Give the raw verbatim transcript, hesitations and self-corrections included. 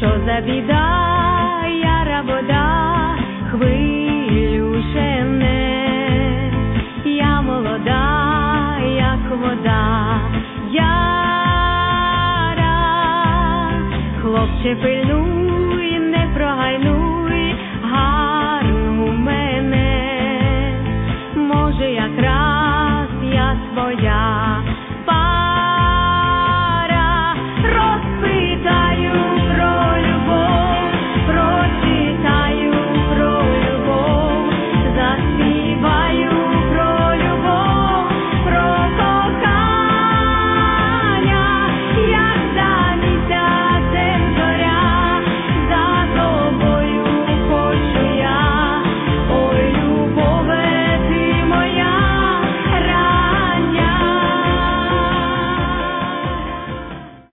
що за біда, яра вода, хвилю жене. Я молода, як вода, яра, хлопче, пильнуй, не прогайнуй.